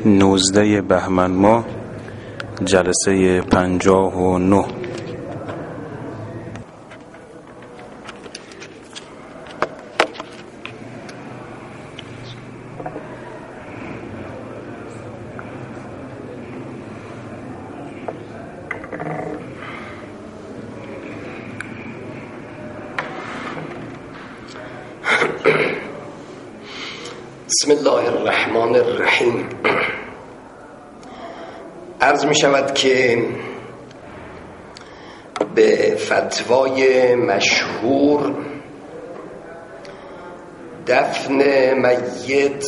19 بهمن ماه جلسه 59. بسم الله الرحمن الرحیم. عرض می شود که به فتوای مشهور دفن میت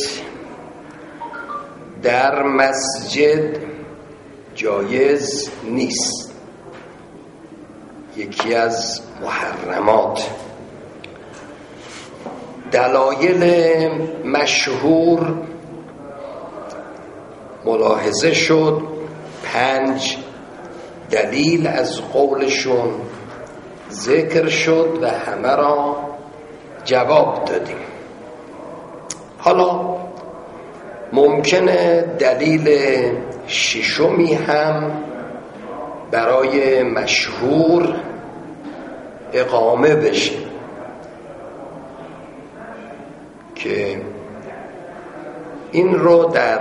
در مسجد جایز نیست، یکی از محرمات. دلایل مشهور ملاحظه شد، 5 دلیل از قولشون ذکر شد و همه را جواب دادیم. حالا ممکنه دلیل 6می هم برای مشهور اقامه بشه که این رو در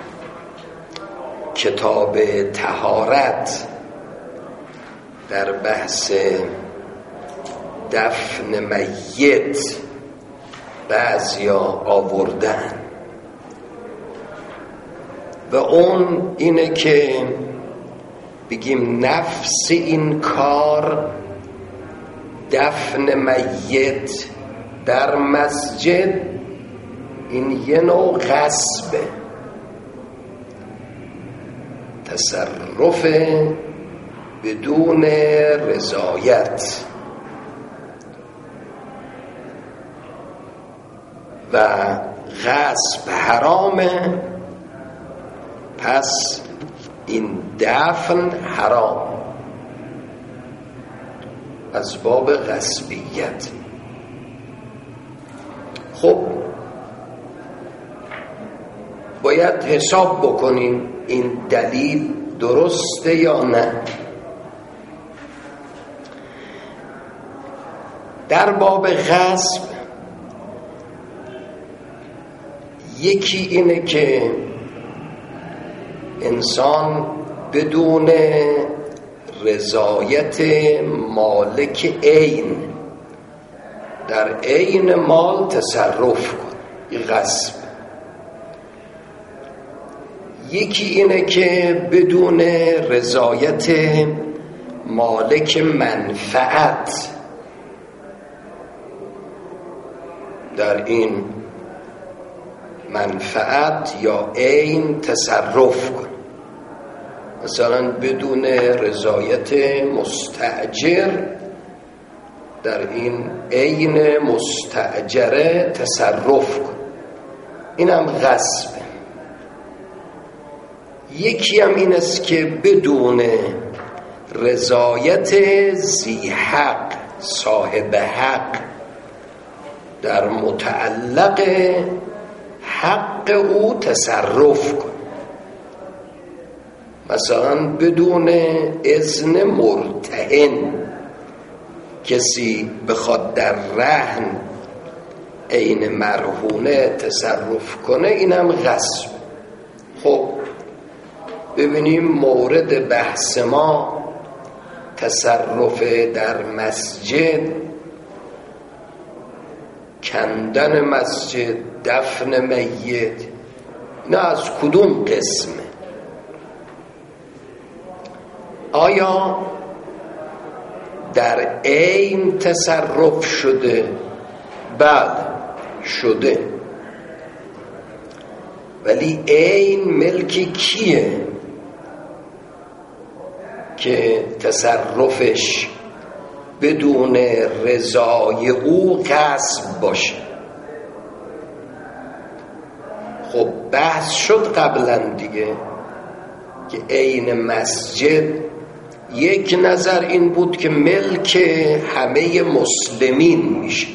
کتاب طهارت در بحث دفن میت بعضیا آوردن و اون اینه که بگیم نفس این کار، دفن میت در مسجد، این یه نوع غصبه، تصرف بدون رضایت و غصب حرامه. پس این دفن حرام از باب غصبیت. خب باید حساب بکنیم این دلیل درسته یا نه. در باب غصب یکی اینه که انسان بدون رضایت مالک عین در عین مال تصرف کنه، این غصب. یکی اینه که بدون رضایت مالک منفعت در این منفعت یا عین تصرف کنه. مثلا بدون رضایت مستأجر در این عین مستأجره تصرف کنه، اینم غصبه. یکی هم این است که بدون رضایت ذی حق، صاحب حق، در متعلق حق او تصرف کن. مثلا بدون اذن مرتهن کسی بخواد در رهن عین مرهونه تصرف کنه، اینم غصب. خب ببینیم مورد بحث ما تصرف در مسجد، کندن مسجد، دفن میت، نه از کدوم قسمه؟ آیا در عین تصرف شده؟ بعد شده، ولی عین ملک کیه که تصرفش بدون رضای او غصب باشه؟ خب بحث شد قبلا دیگه که عین مسجد یک نظر این بود که ملک همه مسلمین میشه.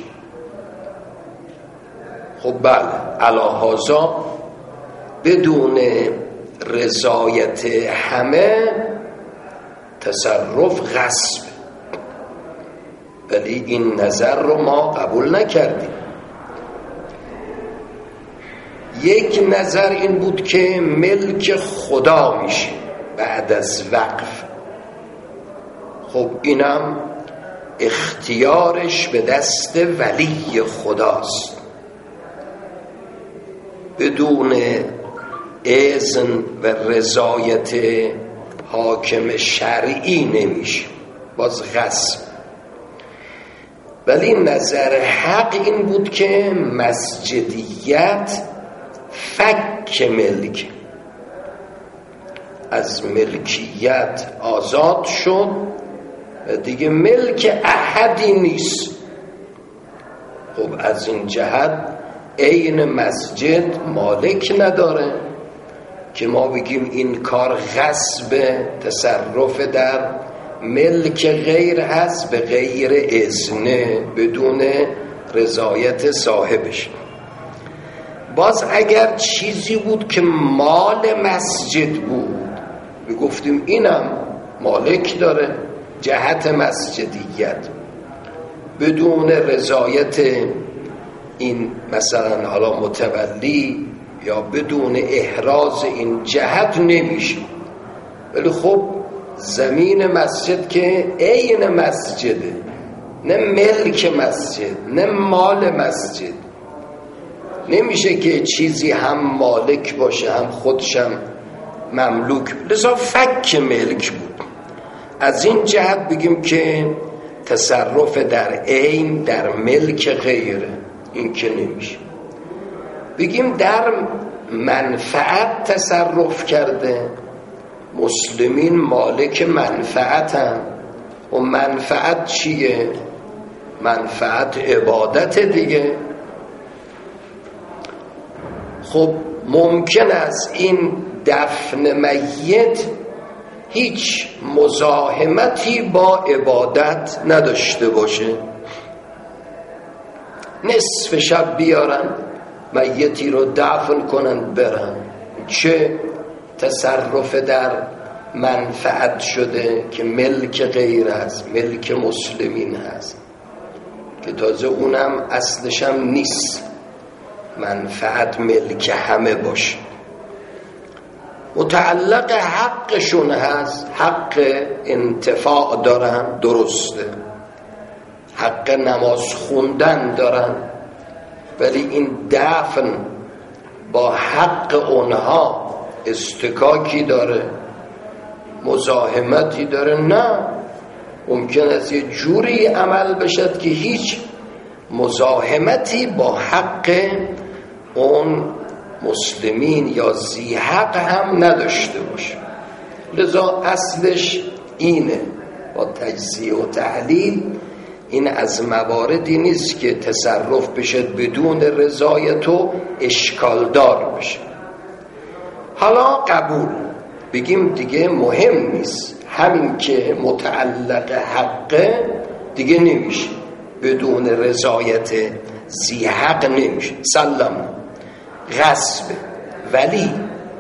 خب بله، علی هذا بدون رضایت همه تصرف غصب، ولی این نظر رو ما قبول نکردیم. یک نظر این بود که ملک خدا میشه بعد از وقف. خب اینم اختیارش به دست ولی خداست، بدون اذن و رضایت حاکم شرعی نمیشه، باز غصب. ولی نظر حق این بود که مسجدیت فک ملک، از ملکیت آزاد شد و دیگه ملک احدی نیست. خب از این جهت عین مسجد مالک نداره که ما بگیم این کار غصب، تصرف در ملک غیر هست به غیر اذن، بدون رضایت صاحبش. باز اگر چیزی بود که مال مسجد بود میگفتیم اینم مالک داره جهت مسجدیت، بدون رضایت این مثلا حالا متولی یا بدون احراز این جهت نمیشه. ولی خب زمین مسجد که عین مسجده، نه ملک مسجد نه مال مسجد، نمیشه که چیزی هم مالک باشه هم خودشم مملوک، لذا فک ملک بود. از این جهت بگیم که تصرف در عین در ملک غیره، این که نمیشه. بگیم در منفعت تصرف کرده، مسلمین مالک منفعتن. و منفعت چیه؟ منفعت عبادت دیگه. خب ممکن است این دفن میت هیچ مزاحمتی با عبادت نداشته باشه، نصف شب بیارن میتی رو دفن کنن برن، چه تصرف در منفعت شده که ملک غیر هست، ملک مسلمین هست که تازه اونم اصلشم نیست منفعت ملک همه باشه، متعلق حقشون هست، حق انتفاع دارن، درسته، حق نماز خوندن دارن، ولی این دفن با حق اونها استکاکی داره، مزاحمتی داره؟ نه، ممکن است یه جوری عمل بشد که هیچ مزاحمتی با حق اون مسلمین یا ذی حق هم نداشته باشه. لذا اصلش اینه، با تجزیه و تحلیل این از مواردی نیست که تصرف بشه بدون رضایت و اشکالدار بشه. حالا قبول بگیم دیگه مهم نیست، همین که متعلق حقه دیگه نمیشه، بدون رضایت ذی حق نمیشه، سلام غصب. ولی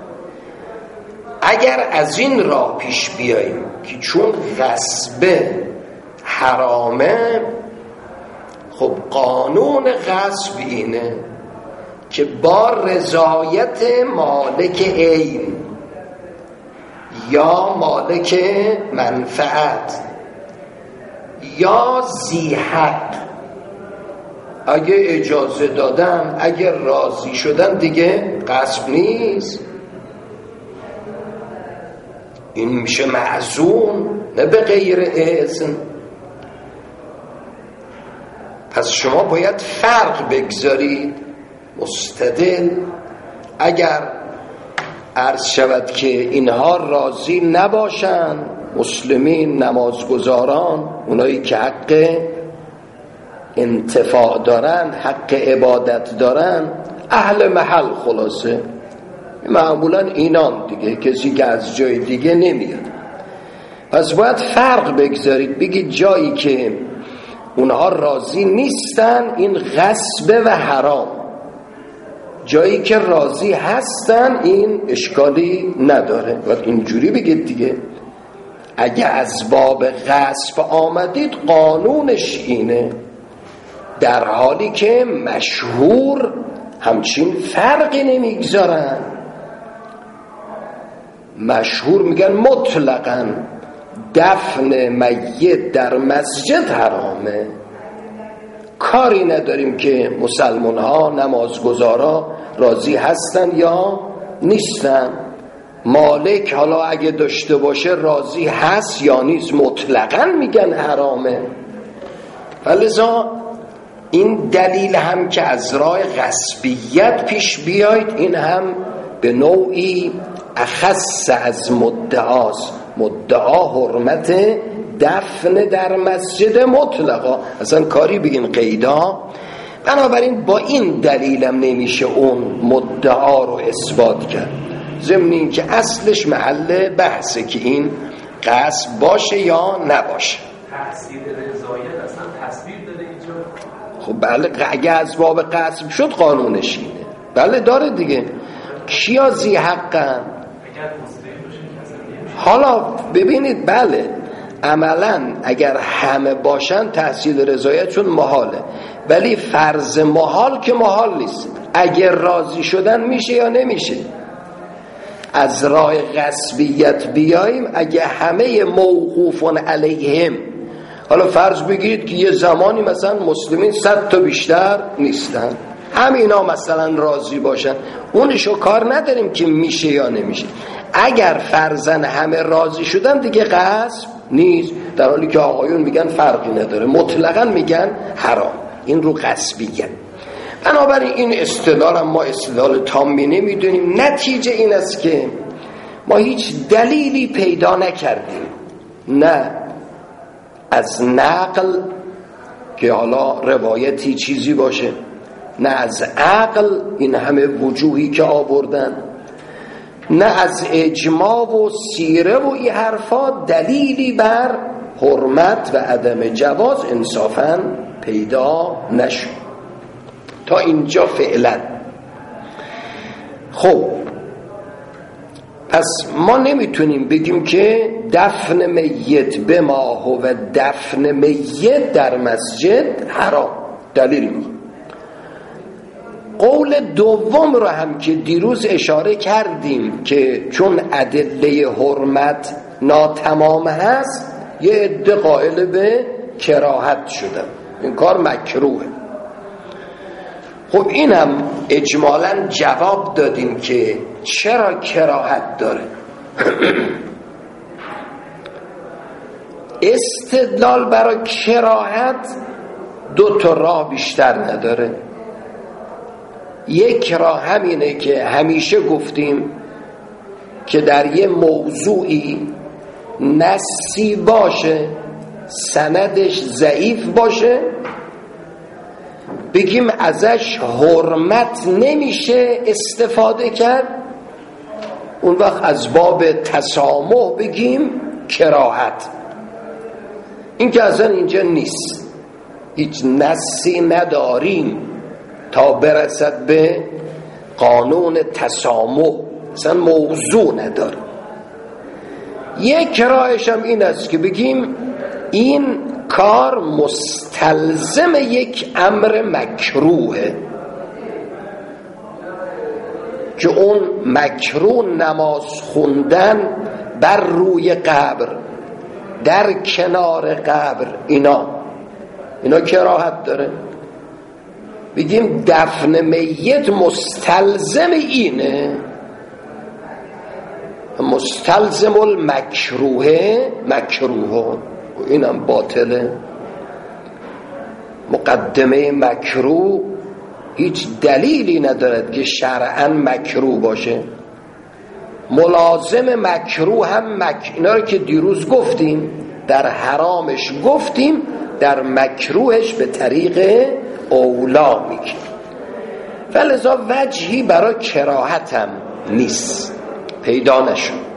اگر از این راه پیش بیاییم که چون غصب حرامه، خب قانون غصب اینه که با رضایت مالک عین یا مالک منفعت یا ذی حق اگه اجازه دادن، اگه راضی شدن، دیگه غصب نیست، این میشه معزوم، نه به غیر اذن. پس شما باید فرق بگذارید، مستدل. اگر عرض شود که اینها راضی نباشن، مسلمین نمازگزاران، اونایی که حق انتفاع دارن، حق عبادت دارن، اهل محل، خلاصه معمولا اینان دیگه، کسی که از جای دیگه نمیاد. پس باید فرق بگذارید، بگید جایی که اونها راضی نیستن این غصب و حرام، جایی که راضی هستن این اشکالی نداره. و اینجوری بگید دیگه، اگه از باب غصب آمدید قانونش اینه، در حالی که مشهور همچین فرقی نمیگذارن. مشهور میگن مطلقاً دفن میت در مسجد حرامه. کاری نداریم که مسلمان ها نمازگزارا راضی هستن یا نیستن. مالک حالا اگه داشته باشه راضی هست یا نیست، مطلقاً میگن حرامه. فلذا این دلیل هم که از راه غصبیت پیش بیاید، این هم به نوعی اخص از مدعاست. مدعا حرمت دفن در مسجد مطلقا، اصلا کاری بگین قیدا. بنابراین با این دلیلم نمیشه اون مدعا رو اثبات کرد، ضمن این که اصلش محل بحثه که این غصب باشه یا نباشه. تحصیل رضایت اصلا تصویر داره اینجا. خب بله، اگه از باب غصب شد قانونش اینه. بله داره دیگه. کیا ذی حقن؟ حالا ببینید، بله عملا اگر همه باشن تحصیل رضایتشون محاله، ولی فرض محال که محال نیست. اگر راضی شدن میشه یا نمیشه. از راه غصبیت بیاییم، اگه همه موقوفون علیهم، حالا فرض بگیرید که یه زمانی مثلا مسلمین 100 تا بیشتر نیستن، همینا مثلا راضی باشن، اونشو کار نداریم که میشه یا نمیشه. اگر فرضاً همه راضی شدن دیگه غصب نیست، در حالی که آقایون میگن فرقی نداره، مطلقاً میگن حرام. این رو غصبیه. بنابراین این استدلال هم ما استدلال تامی نمیدونیم. نتیجه این است که ما هیچ دلیلی پیدا نکردیم، نه از نقل که حالا روایتی چیزی باشه، نه از عقل این همه وجوهی که آوردن، نه از اجماع و سیره و این حرفا دلیلی بر حرمت و عدم جواز انصافاً پیدا نشد تا اینجا فعلا. خب پس ما نمیتونیم بگیم که دفن میت به ما و دفن میت در مسجد حرام. دلیل ما قول دوم رو هم که دیروز اشاره کردیم که چون ادله حرمت ناتمام هست، یه عده قائل به کراهت شدن، این کار مکروهه. خب اینم اجمالاً جواب دادیم که چرا کراهت داره. استدلال برای کراهت دو تا راه بیشتر نداره. یک راه همینه که همیشه گفتیم که در یه موضوعی نصی باشه، سندش ضعیف باشه، بگیم ازش حرمت نمیشه استفاده کرد، اون وقت از باب تسامح بگیم کراهت. این که اصلا اینجا نیست، هیچ نصی نداریم تا برسد به قانون تسامح، اصلا موضوع نداره. یک راهش هم این است که بگیم این کار مستلزم یک امر مکروهه، که اون مکروه نماز خوندن بر روی قبر، در کنار قبر، اینا کراهت داره. بگیم دفن میت مستلزم اینه، مستلزم المکروه، مکروه، اینم باطله. مقدمه مکروه هیچ دلیلی ندارد که شرعاً مکروه باشه. ملازم مکروه هم اینا رو که دیروز گفتیم، در حرامش گفتیم، در مکروهش به طریق اولا میگیم. فلذا وجهی برای کراهت هم نیست، پیدا نشد.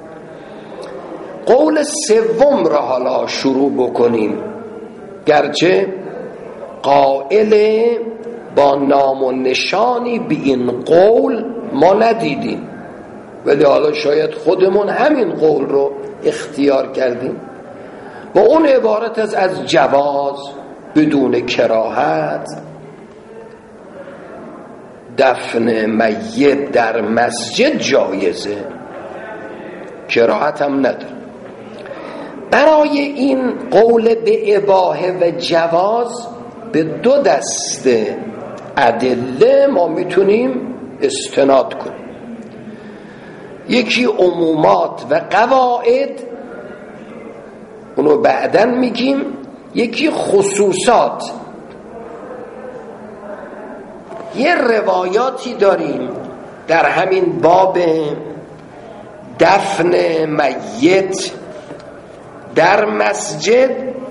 قول سوم را حالا شروع بکنیم، گرچه قائل با نام و نشانی به این قول ما ندیدیم، ولی حالا شاید خودمون همین قول رو اختیار کردیم و اون عبارت از جواز بدون کراهت دفن میت در مسجد جایزه، کراهت هم نداره. برای این قول به اباحه و جواز به دو دسته ادله ما میتونیم استناد کنیم. یکی عمومات و قواعد، اونو بعداً میگیم. یکی خصوصات. یه روایاتی داریم در همین باب دفن میت در مسجد.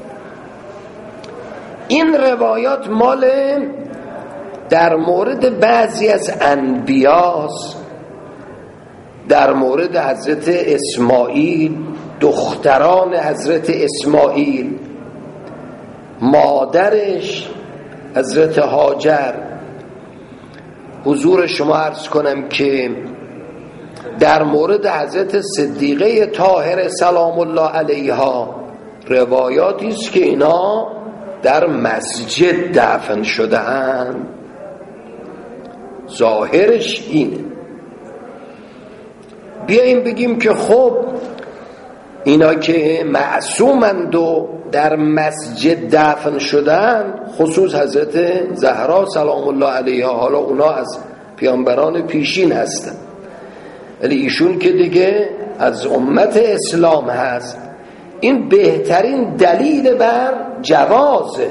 این روایات مال در مورد بعضی از انبیاست، در مورد حضرت اسماعیل، دختران حضرت اسماعیل، مادرش حضرت هاجر. حضور شما عرض کنم که در مورد حضرت صدیقه طاهره سلام الله علیها روایاتی است که اینا در مسجد دفن شده اند. ظاهرش اینه. بیاییم بگیم که خب اینا که معصومند و در مسجد دفن شدن، خصوص حضرت زهرا سلام الله علیها، حالا اونا از پیامبران پیشین هستن، ولی ایشون که دیگه از امت اسلام هست. این بهترین دلیل بر جوازه،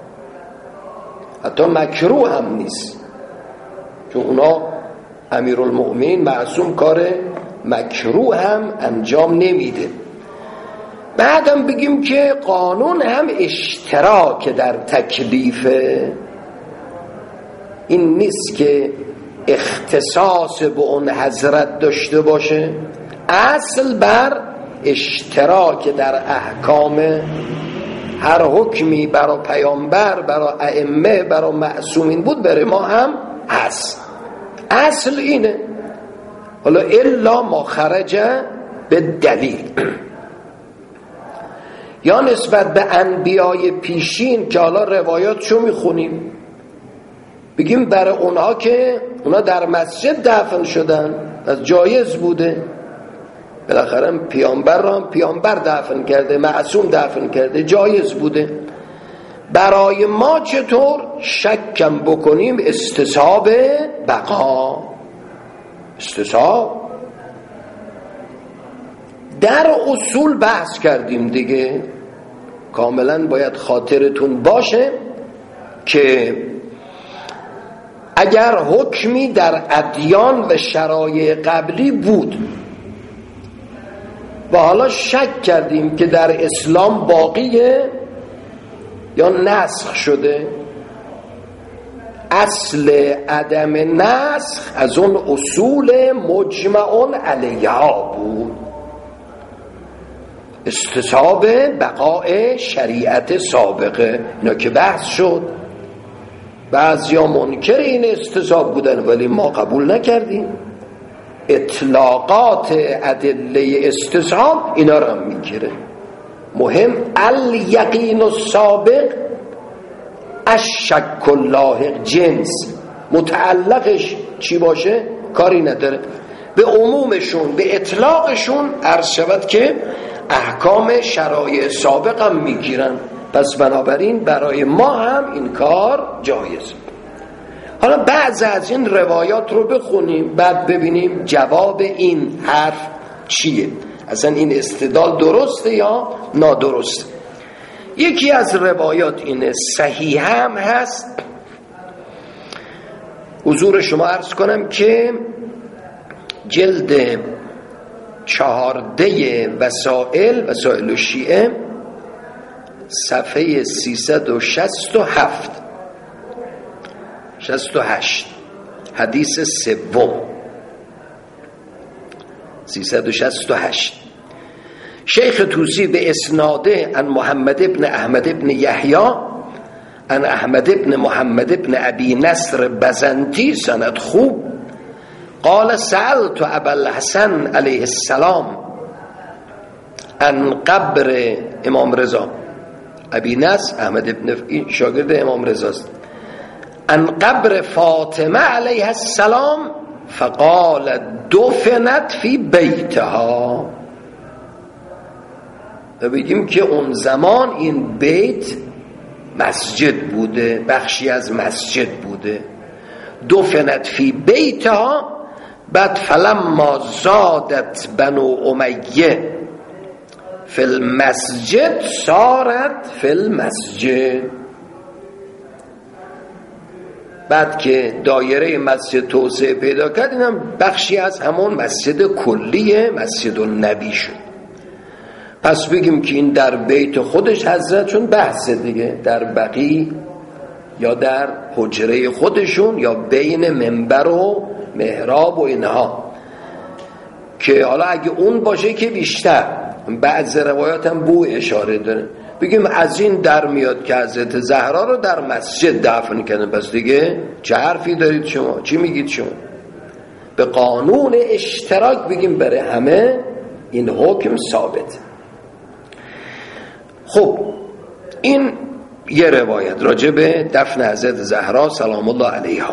حتی مکروه هم نیست، چون اونا امیرالمؤمنین معصوم کار مکروه هم انجام نمیده. بعدم بگیم که قانون هم اشتراک در تکلیفه، این نیست که اختصاص به اون حضرت داشته باشه. اصل بر اشتراک در احکام، هر حکمی برای پیامبر، برای ائمه، برای معصومین بود، برای ما هم هست. اصل اینه. حالا الا ما خرج به دلیل. یا نسبت به انبیای پیشین که حالا روایاتشو میخونیم، بگیم برای اونها که اونا در مسجد دفن شدن، از جایز بوده. بالاخره پیامبر را هم پیامبر دفن کرده، معصوم دفن کرده، جایز بوده. برای ما چطور شکم بکنیم استصحاب بقا؟ استصحاب در اصول بحث کردیم دیگه، کاملا باید خاطرتون باشه که اگر حکمی در ادیان و شرایع قبلی بود و حالا شک کردیم که در اسلام باقیه یا نسخ شده، اصل عدم نسخ از اون اصول مجمع علیها بود، استصحاب بقاء شریعت سابقه. اینا که بحث شد، بعضیا منکر این استصحاب بودن ولی ما قبول نکردیم. اطلاقات ادله استصحاب اینا را میگیره. مهم الیقین السابق الشک اللاحق، جنس متعلقش چی باشه کاری نداره. به عمومشون، به اطلاقشون عرض شود که احکام شرایع سابق هم میگیرن، پس بنابراین برای ما هم این کار جایز. حالا بعض از این روایات رو بخونیم، بعد ببینیم جواب این حرف چیه، اصلا این استدلال درسته یا نادرسته. یکی از روایات اینه، صحیح هم هست. حضور شما عرض کنم که جلد 14 وسائل شیعه صفحه 367 حدیث سوم 368 شیخ طوسی به اسناده عن محمد ابن احمد ابن یحیی ان احمد ابن محمد ابن ابی نصر بزنتی، سند خوب، قال سألت ابا الحسن علیه السلام ان قبر امام رضا. ابی نصر احمد ابن شاگرد امام رضا است. ان قبر فاطمه علیه السلام فقال دفنت فی بیتها. و بگیم که اون زمان این بیت مسجد بوده، بخشی از مسجد بوده. دفنت فی بیتها. بعد فلما زادت بنو امیه فی المسجد صارت فی المسجد. بعد که دایره مسجد توسعه پیدا کرد، اینم بخشی از همون مسجد کلیه، مسجد النبی شد. پس بگیم که این در بیت خودش حضرت، چون بحث دیگه در بقی یا در حجره خودشون یا بین منبر و محراب و اینها، که حالا اگه اون باشه که بیشتر. بعض روایات هم بو اشاره داره، بگیم از این در میاد که حضرت زهرا رو در مسجد دفن کردن. پس دیگه چه حرفی دارید شما؟ چی میگید شما؟ به قانون اشتراک بگیم برای همه این حکم ثابت. خب این یه روایت راجع به دفن حضرت زهرا سلام الله علیها.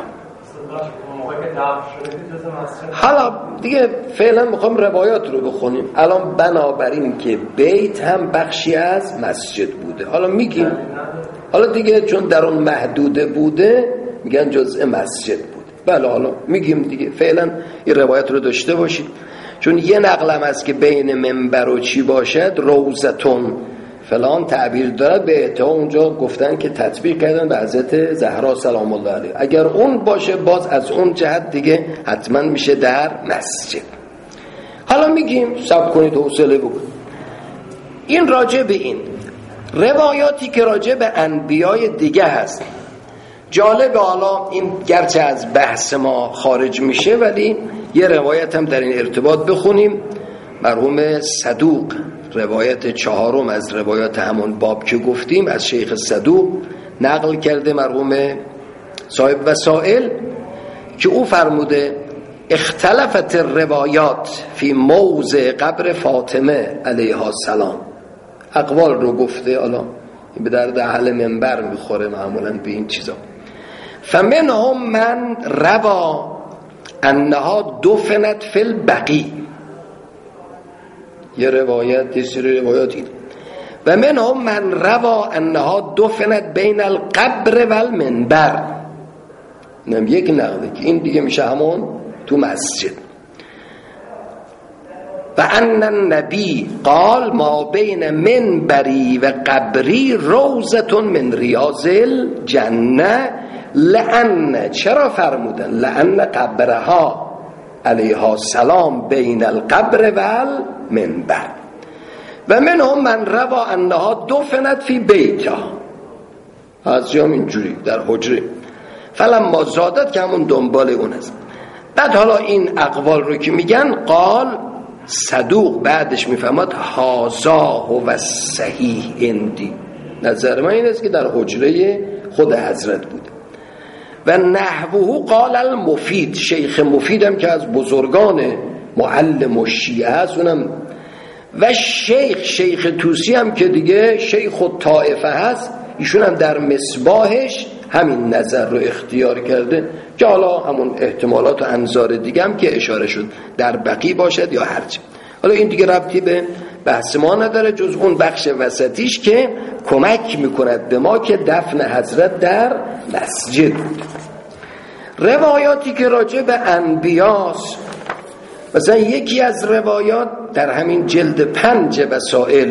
حالا دیگه فعلا میخوام روایات رو بخونیم. الان بنابراین که بیت هم بخشی از مسجد بوده، حالا میگیم، حالا دیگه چون در اون محدوده بوده میگن جزء مسجد بوده. بله حالا میگیم دیگه فعلا این روایت رو داشته باشید، چون یه نقلم است که بین منبر و چی باشد روزتون فلان تعبیر داره، به تا اونجا گفتن که تطبیق کردن به حضرت زهرا سلام الله علیها. اگر اون باشه باز از اون جهت دیگه حتما میشه در مسجد. حالا میگیم صبر کنید حوصله بکنید. این راجع به این روایاتی که راجع به انبیای دیگه هست جالب. حالا این گرچه از بحث ما خارج میشه ولی یه روایت هم در این ارتباط بخونیم. مرحوم صدوق روایت 4 از روایات همون باب که گفتیم از شیخ صدوق نقل کرده، مرحوم صاحب وسائل، که او فرموده اختلفت الروایات فی موضع قبر فاطمه علیها السلام. اقوال رو گفته، حالا به درد اهل منبر میخوره معمولا به این چیزا. فمنهم من روا انها دفنت فی البقیع. یه روایت، یه سری روایاتی. و منهم من روا انها دفنت بین القبر و المنبر. اینم یک نقله که این دیگه میشه همون تو مسجد. و ان النبی قال ما بین منبری و قبری روزتون من ریاض الجنه. لأن، چرا فرمودن؟ لأن قبرها علیها السلام بین القبر و المنبر. و منهم من روا انها دفنت فی بیتها. از جام اینجوری در حجره. فلما زادت که همون دنبال اون است. بعد حالا این اقوال رو که میگن قال صدوق بعدش میفهمد هازا هو صحیح اندی. نظر من این است که در حجره خود حضرت بوده. و نحوه قال المفید، شیخ مفید هم که از بزرگان معلم و شیعه است اونم، و شیخ طوسی هم که دیگه شیخ و طائفه هست، ایشون هم در مصباحش همین نظر رو اختیار کرده که حالا همون احتمالات و انظار دیگه هم که اشاره شد در بقی باشد یا هرچی. حالا این دیگه ربطی به بحث ما نداره جز اون بخش وسطیش که کمک میکند به ما که دفن حضرت در مسجد بود. روایاتی که راجع به انبیاست، مثلا یکی از روایات در همین جلد 5 وسائل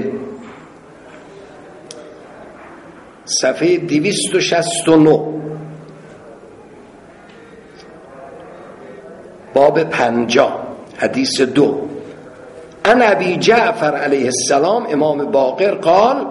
صفحه 269 باب 50 حدیث 2 ان ابی جعفر علیه السلام امام باقر قال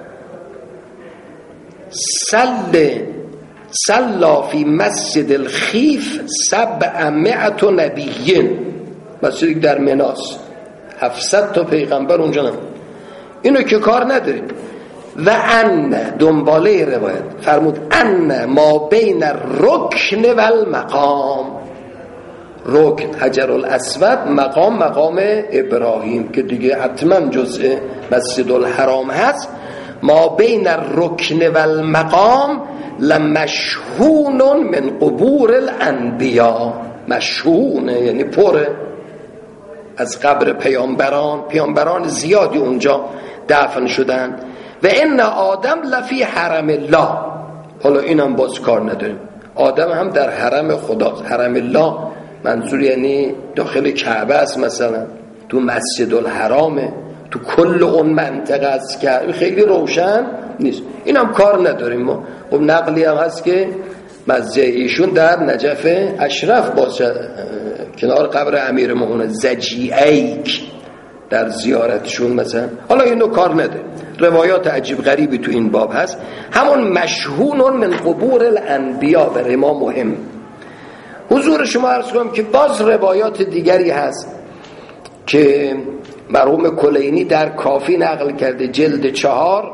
صلا فی مسجد الخیف 700 نبیین. مسجد در مناس 700 تا پیغمبر اونجا. اینو که کار نداریم، و ان دنباله روایت فرمود ان ما بین الرکن و المقام، رکن حجر الاسود، مقام ابراهیم که دیگه حتما جزء مسجد الحرام هست. ما بین الرکن و المقام لمشهون من قبور الانبیا، مشهونه یعنی پره از قبر پیامبران زیادی اونجا دفن شدن. و ان آدم لفی حرم الله، حالا اینم باز کار نداریم، آدم هم در حرم خداست. حرم الله منظور یعنی داخل کعبه است، مثلا تو مسجد الحرامه، تو کل اون منطقه است که خیلی روشن نیست. اینم کار نداریم ما. خب نقلی هم هست که مسجد ایشون در نجف اشرف باشه، کنار قبر امیرالمومنین زجیعیک در زیارتشون مثلا. حالا اینو کار نده، روایات عجیب غریبی تو این باب هست. همون مشهون من قبور الانبیا برای ما مهم. حضور شما عرض کنم که باز روایات دیگری هست که مرحوم کلینی در کافی نقل کرده، جلد 4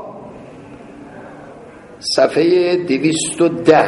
صفحه 210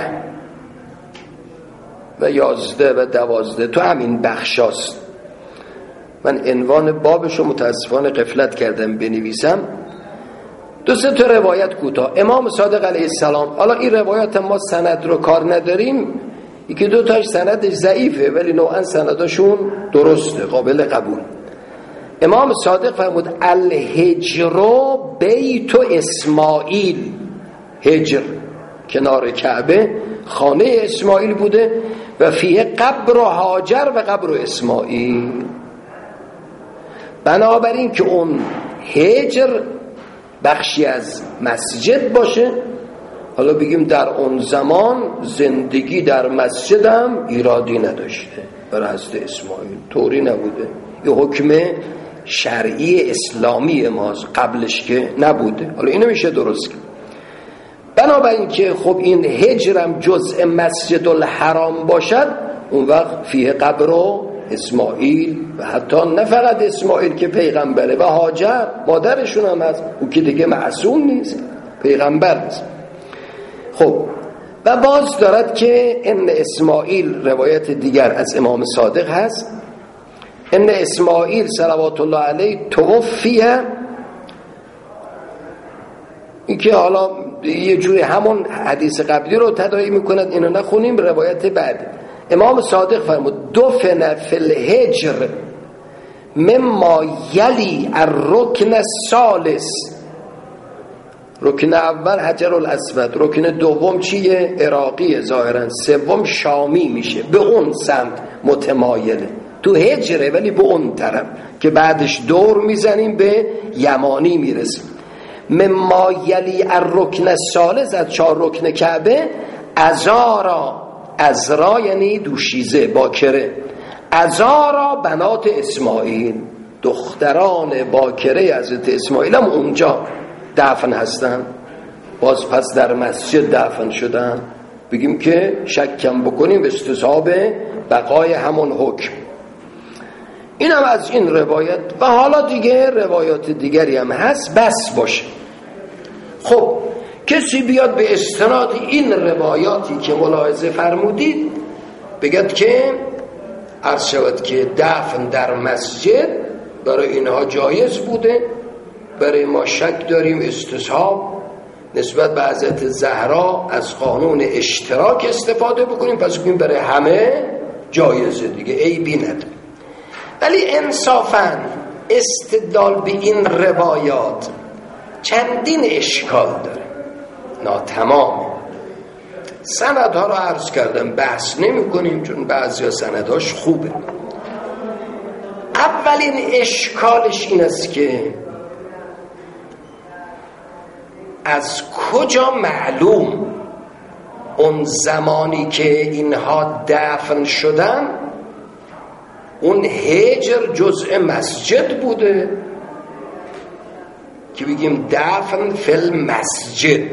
و 11 و 12 تو همین بخشاست. من عنوان بابشو متاسفانه غفلت کردم بنویسم. 2-3 تا روایت کوتاه. امام صادق علیه السلام، حالا این روایات ما سند رو کار نداریم، یکی 2 تاش سندش ضعیفه ولی نوعا سنداشون درسته، قابل قبول. امام صادق فرمود الهجر بیت اسماعیل، هجر کنار کعبه خانه اسماعیل بوده و فیه قبر هاجر و قبر اسماعیل. بنابراین که اون هجر بخشی از مسجد باشه، حالا بگیم در اون زمان زندگی در مسجد هم ایرادی نداشته برای حضرت اسماعیل، طوری نبوده. این حکم شرعی اسلامی ماست، قبلش که نبوده. حالا اینو میشه درست کرد. بنابراین که خب این هجرم جزء مسجد الحرام باشد، اون وقت فیه قبر و اسماعیل و حتی نه فقط اسماعیل که پیغمبره و هاجر مادرشون هم هست، او که دیگه معصوم نیست، پیغمبر نیست. خب و باز دارد که ان اسماعیل، روایت دیگر از امام صادق هست، ان اسماعیل صلوات الله علیه توفیه. این که حالا یه جوری همون حدیث قبلی رو تداعی میکند، اینو نخونیم، روایت بعد. امام صادق فرمود دفن فی الهجر مما یلی الرکن الثالث. رکن اول حجر الاسود، رکن دوم چیه؟ عراقیه ظاهرا، سوم شامی میشه، به اون سمت متمایله، تو هجره ولی به اون طرف که بعدش دور میزنیم به یمانی میرسیم. مما یلی الرکن الثالث، از 4 رکن کعبه، ازرا یعنی دوشیزه باکره، ازارا بنات اسماعیل، دختران باکره حضرت اسماعیل هم اونجا دفن هستن. باز پس در مسجد دفن شدن، بگیم که شکم بکنیم استصحاب بقای همون حکم. این هم از این روایت. و حالا دیگه روایات دیگری هم هست، بس باشه. خب کسی بیاد به استناد این روایاتی که ملاحظه فرمودید بگد که عرض شود که دفن در مسجد برای اینها جایز بوده، برای ما شک داریم استصحاب نسبت به حضرت زهرا از قانون اشتراک استفاده بکنیم، پس بگیم برای همه جایزه دیگه، عیبی نداره. ولی انصافاً استدلال به این روایات چندین اشکال داره، ناتمام. سندها رو عرض کردم، بحث نمی کنیم چون بعضی سندهاش خوبه. اولین اشکالش این است که از کجا معلوم اون زمانی که اینها دفن شدن اون هجر جزء مسجد بوده که بگیم دفن فی المسجد؟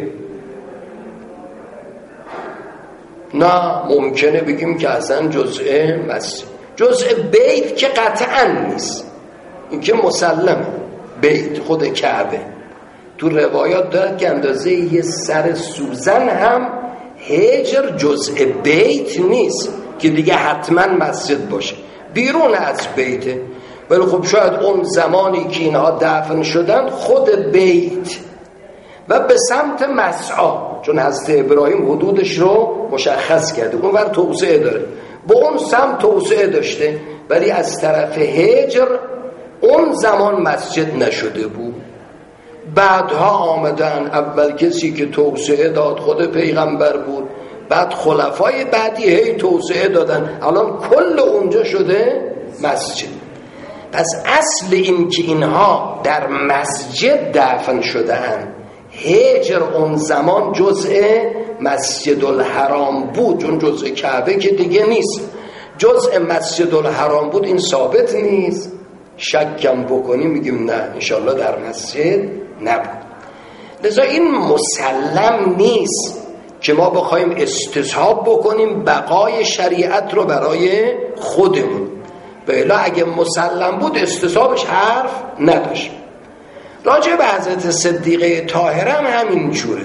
نه، ممکنه بگیم که اصلا جزء مسجد، جزء بیت که قطعا نیست، این که مسلم، بیت خود کعبه تو روایات دارد که اندازه یه سر سوزن هم هجر جزء بیت نیست که دیگه حتما مسجد باشه، بیرون از بیته. ولی خب شاید اون زمانی که اینها دفن شدن خود بیت و به سمت مسعی، چون حضرت ابراهیم حدودش رو مشخص کرده، اون ور توسعه داره، با اون سمت توسعه داشته، ولی از طرف هجر اون زمان مسجد نشده بود. بعدها آمدن، اول کسی که توسعه داد خود پیغمبر بود، بعد خلفای بعدی هی توسعه دادن، الان کل اونجا شده مسجد. پس اصل این که اینها در مسجد دفن شدن، هجر اون زمان جزء مسجد الحرام بود، چون جزء کعبه که دیگه نیست، جزء مسجد الحرام بود. این ثابت نیست، شکم بکنیم میگیم نه انشالله در مسجد نبود. لذا این مسلم نیست که ما بخوایم استصحاب بکنیم بقای شریعت رو برای خودمون، بلا اگه مسلم بود استصحابش حرف نداشت. راجع به حضرت صدیقه طاهره هم همین جوره.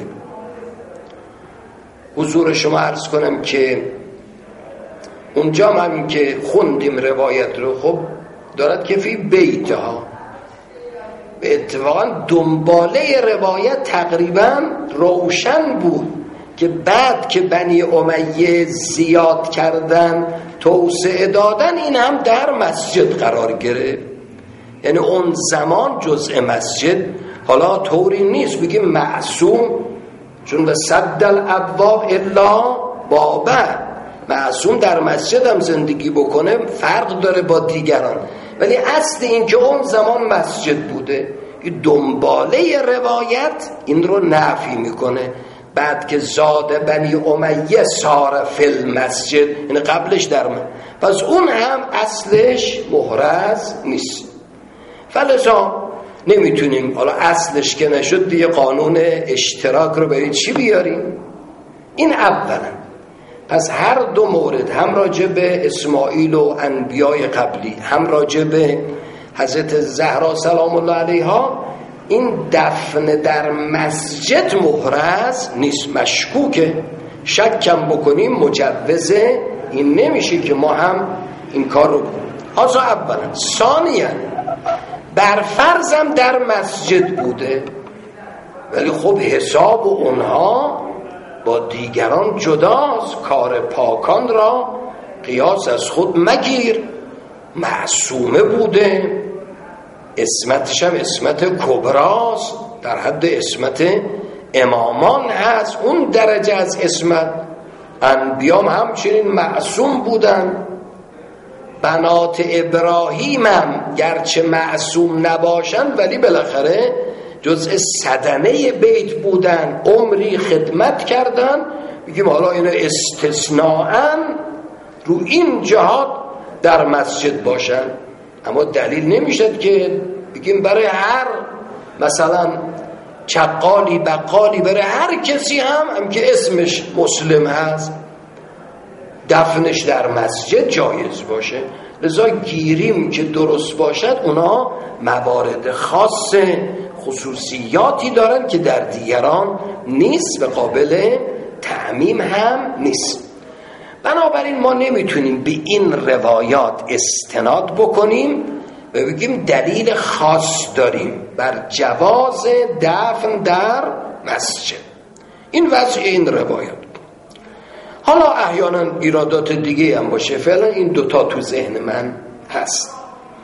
حضور شما عرض کنم که اونجا همین که خوندیم روایت رو، خب دارد که فی بیتها، به اتفاقا دنباله روایت تقریبا روشن بود که بعد که بنی امیه زیاد کردن توسعه دادن، این هم در مسجد قرار گرفت. یعنی اون زمان جزء مسجد، حالا طوری نیست بگیم معصوم، چون به صد الابواب الا بابه، معصوم در مسجد هم زندگی بکنه فرق داره با دیگران، ولی اصل این که اون زمان مسجد بوده. دنباله روایت این رو نفی میکنه. بعد که زاد بنی امیه سار فی المسجد، یعنی قبلش در من، پس اون هم اصلش محرز نیست. فلذا نمیتونیم حالا اصلش که نشد دیگه قانون اشتراک رو برای چی بیاریم؟ این اولا. پس هر دو مورد، هم راجع به اسماعیل و انبیای قبلی، هم راجع به حضرت زهرا سلام الله علیها، این دفن در مسجد محرز نیست، مشکوکه. شکم بکنیم مجوزه، این نمیشه که ما هم این کار رو کنیم. آزا اولا. ثانیا برفرضم در مسجد بوده، ولی خب حساب اونها با دیگران جداست، کار پاکان را قیاس از خود مگیر. معصومه بوده، عصمتش هم عصمت کبراست، در حد عصمت امامان هست، اون درجه از عصمت. انبیام همچنین معصوم بودن. بنات ابراهیم هم گرچه معصوم نباشن ولی بالاخره جزء صدنه بیت بودن، عمری خدمت کردن. میگیم حالا اینا استثناءً رو این جهات در مسجد باشن، اما دلیل نمیشد که بگیم برای هر مثلا چقالی بقالی، برای هر کسی هم که اسمش مسلم هست دفنش در مسجد جایز باشه. لذا گیریم که درست باشد اونا موارد خاص خصوصیاتی دارن که در دیگران نیست و قابل تعمیم هم نیست. بنابراین ما نمیتونیم به این روایات استناد بکنیم و بگیم دلیل خاص داریم بر جواز دفن در مسجد. این وضع این روایات. حالا احیانا ایرادات دیگه هم باشه، فعلا این دوتا تو ذهن من هست.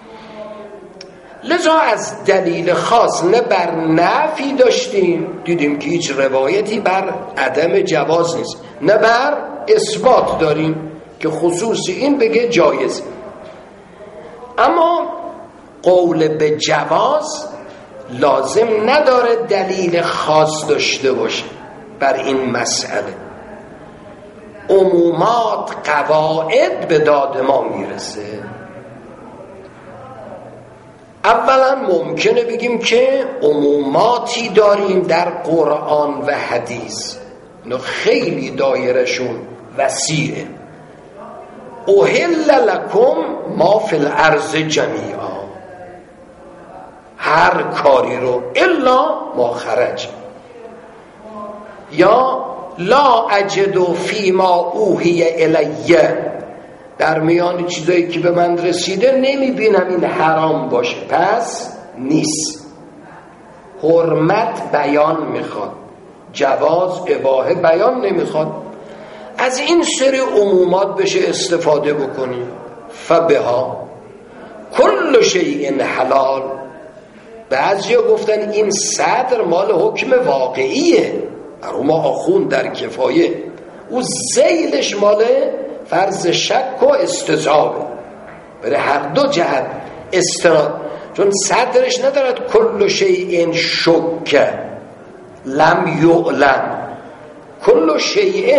لذا از دلیل خاص نه بر نفی داشتیم، دیدیم که هیچ روایتی بر عدم جواز نیست، نه بر اثبات داریم که خصوصی این بگه جایز. اما قول به جواز لازم نداره دلیل خاص داشته باشه بر این مسئله. عمومات قواعد به داد ما میرسه. اولا ممکنه بگیم که عموماتی داریم در قرآن و حدیث، اینا خیلی دایرشون وسیعه. احل لکم ما فی الارض جمیعا، هر کاری رو الا ما خرج، یا لا اجد فیما اوحی الیه، در میان چیزایی که به من رسیده نمیبینم این حرام باشه، پس نیست. حرمت بیان میخواد، جواز اباحه بیان نمیخواد. از این سری عمومات بشه استفاده بکنیم. فبها کل شیء حلال. بعضیا گفتن این صدر مال حکم واقعیه، اما آخون در کفایه، او زیلش مال فرض شک و استذابه، برای هر دو جهت استناد، چون صدرش ندارد کل شیء شک لم یعلم. کل شیء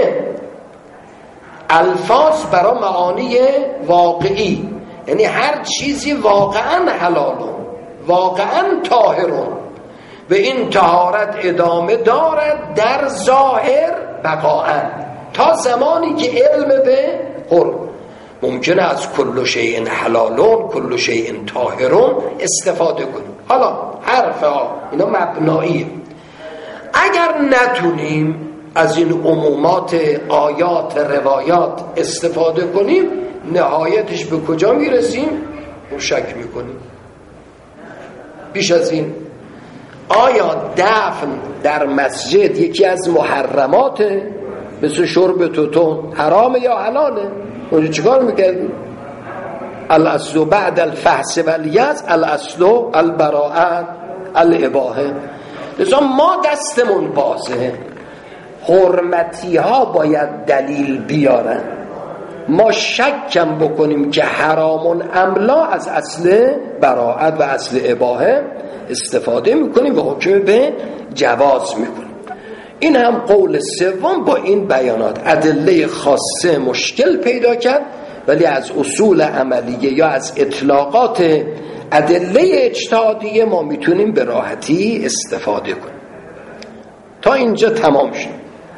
الفاظ برای معانی واقعی، یعنی هر چیزی واقعا حلالون، واقعا طاهرون، و این طهارت ادامه دارد در ظاهر بقاءً تا زمانی که علم به حرم. ممکنه از کل شیء حلالون کل شیء طاهرون استفاده کنیم. حالا حرف ها اینا مبناییه. اگر نتونیم از این عمومات آیات روایات استفاده کنیم، نهایتش به کجا میرسیم؟ شک میکنیم. بیش از این، آیا دفن در مسجد یکی از محرماته؟ مثل شرب توتون حرامه یا حلاله؟ اونجا چیکار میکردی؟ الاصل بعد الفحص والیز الاصل البراءه الاباحه. لذا ما دستمون بازه، حرمتی ها باید دلیل بیارن. ما شکم بکنیم که حرامون املا، از اصل براءت و اصل اباحه استفاده میکنیم و حکم به جواز میکنیم. این هم قول سوم با این بیانات. ادله خاصه مشکل پیدا کرد، ولی از اصول عملیه یا از اطلاقات ادله اجتهادیه ما میتونیم به راحتی استفاده کنیم. تا اینجا تمام شد.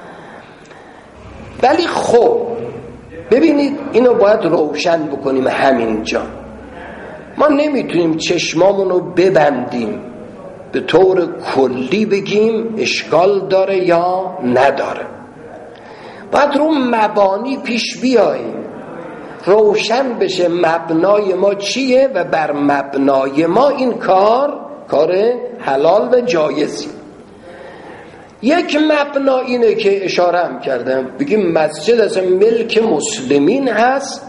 ولی خب ببینید اینو باید روشن بکنیم. همینجا ما نمیتونیم چشمامونو ببندیم به طور کلی بگیم اشکال داره یا نداره. باید رو مبانی پیش بیاییم، روشن بشه مبنای ما چیه و بر مبنای ما این کار حلال و جایزی. یک مبنا اینه که اشاره هم کردم، بگیم مسجد از ملک مسلمین هست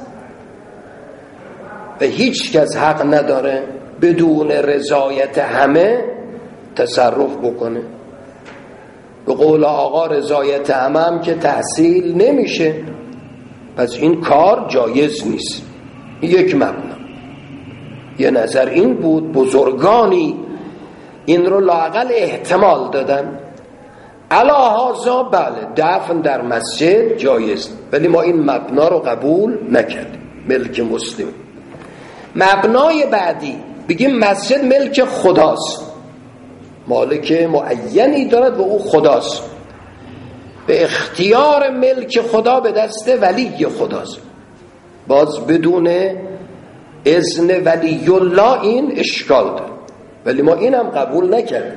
و هیچ کس حق نداره بدون رضایت همه تصرف بکنه. به قول آقا رضایت همه هم که تحصیل نمیشه، پس این کار جایز نیست. یک مبنا. یه نظر این بود، بزرگانی این رو لااقل احتمال دادن. علاهازا بله دفن در مسجد جایز، ولی ما این مبنا رو قبول نکردیم. ملک مسلم. مبنای بعدی بگیم مسجد ملک خداست، مالک معینی دارد و او خداست، به اختیار ملک خدا به دست ولی خداست. باز بدون اذن ولی الله این اشکال داره، ولی ما اینم قبول نکردیم.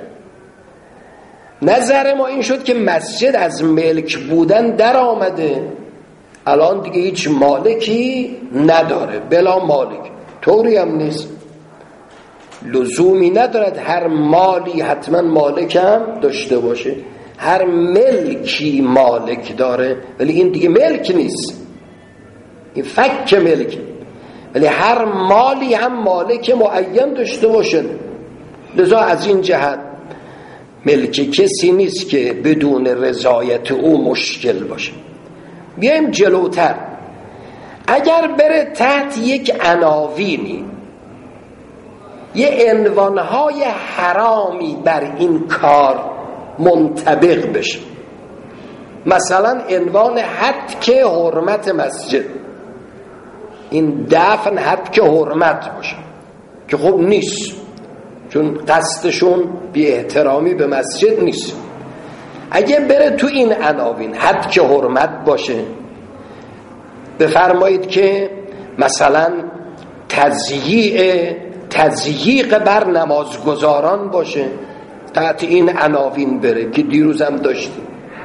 نظر ما این شد که مسجد از ملک بودن در آمده، الان دیگه هیچ مالکی نداره، بلا مالک. طوری هم نیست، لزومی ندارد هر مالی حتما مالک هم داشته باشه. هر ملکی مالک داره، ولی این دیگه ملک نیست، این فک ملک. ولی هر مالی هم مالک معین داشته باشه. لذا از این جهت ملک کسی نیست که بدون رضایت او مشکل باشه. بیایم جلوتر. اگر بره تحت یک عناوینی، یه عنوانهای حرامی بر این کار منطبق بشه، مثلا عنوان هتک حرمت مسجد، این دفن هتک حرمت باشه که خب نیست، چون قصدشون بی احترامی به مسجد نیست. اگه بره تو این عناوین هتک حرمت باشه، بفرمایید که مثلا تضییع تضییق بر نمازگزاران باشه، تحت این عناوین بره که دیروزم داشتیم.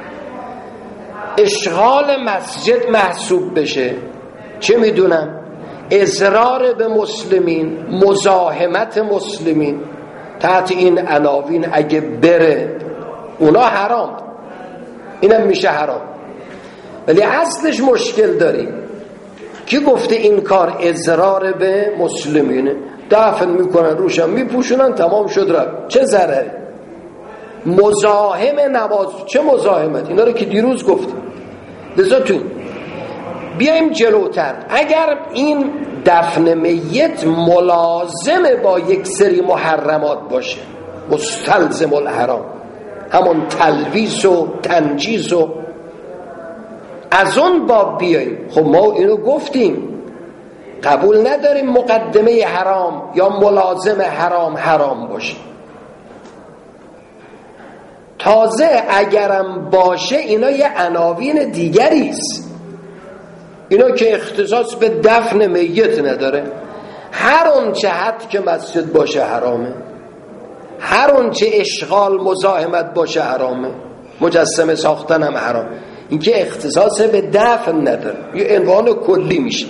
اشغال مسجد محسوب بشه، چه میدونم اضرار به مسلمین، مزاحمت مسلمین، تحت این عناوین اگه بره اونا حرام، اینم میشه حرام. ولی اصلش مشکل داریم. کی گفته این کار اضرار به مسلمینه؟ دفن میکنن، روشن میپوشونن، تمام شد رفت، چه ضرری؟ مزاحم نماز، چه مزاحمت؟ اینا رو که دیروز گفتیم. لذا تو بیایم جلوتر. اگر این دفن میت ملازم با یک سری محرمات باشه، مستلزم الحرام، همون تلویث و تنجیز و از اون باب بیاییم. خب ما اینو گفتیم، قبول نداریم مقدمه حرام یا ملازم حرام باشه. تازه اگرم باشه اینا یه عناوین دیگریست، اینا که اختصاص به دفن میت نداره. هر اون چه حد که مسجد باشه حرامه، هر اون چه اشغال مزاحمت باشه حرامه، مجسمه ساختن هم حرام. این که اختصاص به دفن نداره، یه عنوان کلی میشه.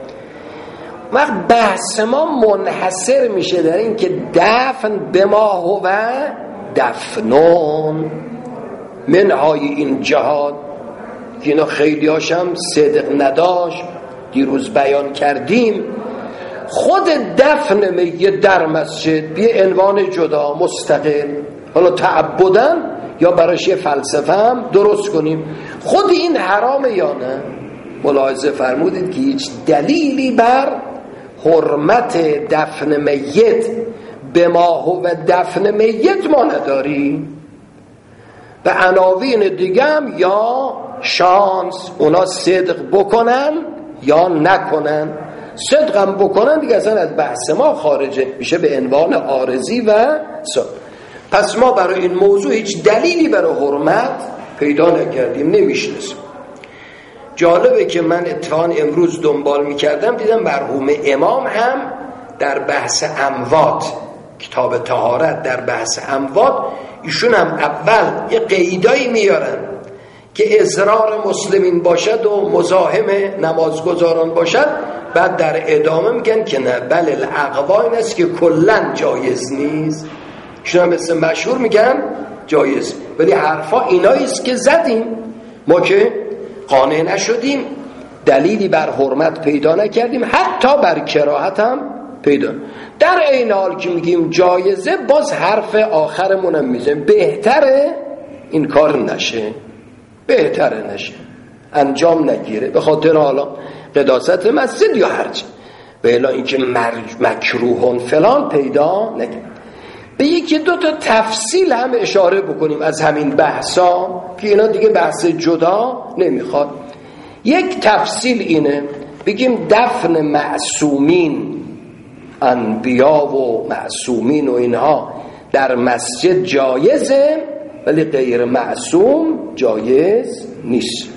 وقت بحث ما منحصر میشه در این که دفن به ما هو دفنون منهای این جهاد، که اینا خیلی هاشم صدق نداشت، دیروز بیان کردیم. خود دفن میت در مسجد بی عنوان جدا مستقل، حالا تعبدن یا براش یه فلسفه هم درست کنیم، خود این حرامه یا نه؟ ملاحظه فرمودید که هیچ دلیلی بر حرمت دفن میت به ما هو دفن میت ما نداریم. به عناوین دیگه هم یا شانس، اونا صدق بکنن یا نکنن. صدقم بکنن دیگه اصلا از بحث ما خارجه، میشه به عنوان عارضی و پس ما برای این موضوع هیچ دلیلی برای حرمت پیدا نکردیم، نمیشناسیم. جالبه که من اتفاقا امروز دنبال میکردم، دیدم مرحوم امام هم در بحث اموات، کتاب طهارت در بحث اموات، ایشون هم اول یه قیدایی میارن که اضرار مسلمین باشد و مزاحم نمازگزاران باشد، بعد در ادامه میگن که نه، بل الاقوا این است که کلن جایز نیست. ایشون هم مثل مشهور میگن جایز، ولی حرفا ایناییست که زدیم، ما که قانع نشدیم، دلیلی بر حرمت پیدا نکردیم، حتی بر کراهت هم پیدا. در این حال که میگیم جایزه، باز حرف آخرمونم میزنیم بهتره این کار نشه، بهتره نشه، انجام نگیره، به خاطر حالا قداست مسجد یا هرچی، به الا اینکه مکروهون فلان پیدا نگیره. به یکی دو تا تفصیل هم اشاره بکنیم از همین بحثا که اینا دیگه بحث جدا نمیخواد. یک تفصیل اینه، بگیم دفن معصومین، انبیا و معصومین و اینها در مسجد جایزه، ولی غیر معصوم جایز نیست.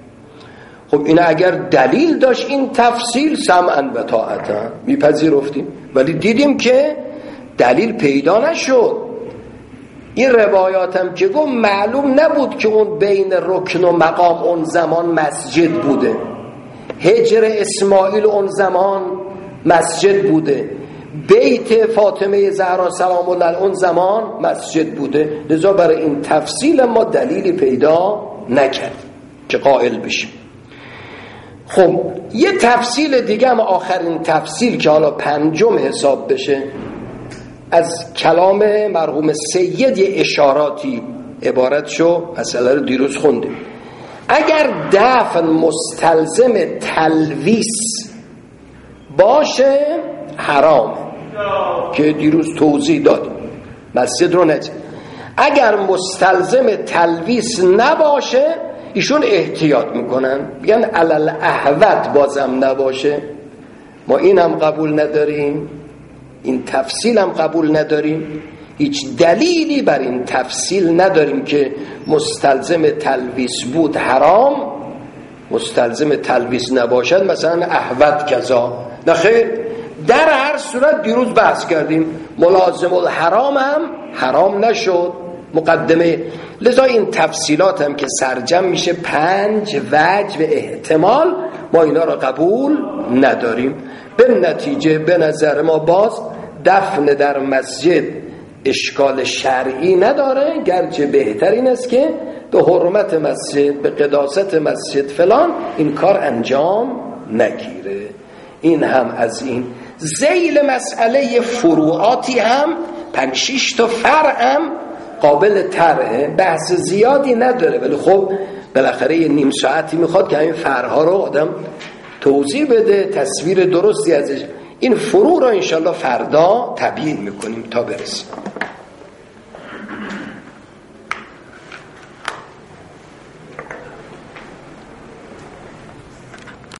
خب این اگر دلیل داشت این تفصیل سمعا و طاعتا میپذیرفتیم، ولی دیدیم که دلیل پیدا نشد. این روایاتم که گفت معلوم نبود که اون بین رکن و مقام اون زمان مسجد بوده، هجر اسماعیل اون زمان مسجد بوده، بیت فاطمه زهرا سلام الله علیها اون زمان مسجد بوده. لذا برای این تفصیل ما دلیلی پیدا نکرد که قائل بشیم. خب یه تفصیل دیگه هم، آخرین تفصیل که حالا پنجم حساب بشه، از کلام مرحوم سید یه اشاراتی عبارت شو، مسئله رو دیروز خوندیم. اگر دفن مستلزم تلویث باشه حرامه، که دیروز توضیح دادیم، مسجد رو نجه. اگر مستلزم تلویث نباشه ایشون احتیاط میکنن، میگن علل احوط بازم نباشه. ما اینم قبول نداریم، این تفصیل هم قبول نداریم، هیچ دلیلی بر این تفصیل نداریم که مستلزم تلویث بود حرام، مستلزم تلویث نباشد مثلا احوط کذا. نه خیر، در هر صورت دیروز بحث کردیم ملازم الحرام هم حرام نشد مقدمه. لذا این تفصیلات هم که سرجم میشه 5 وجه و احتمال، ما اینا را قبول نداریم. به نتیجه به نظر ما باز دفن در مسجد اشکال شرعی نداره، گرچه بهتر این است که به حرمت مسجد، به قداست مسجد فلان این کار انجام نگیره. این هم از این. ذیل مسئله فروعاتی هم 5-6 تا فرع هم قابل طرحه، بحث زیادی نداره، ولی خب بالاخره یه نیم ساعتی میخواد که همین فرعها رو آدم توضیح بده، تصویر درستی ازش. این فروع رو انشالله فردا تبیین میکنیم تا برسیم.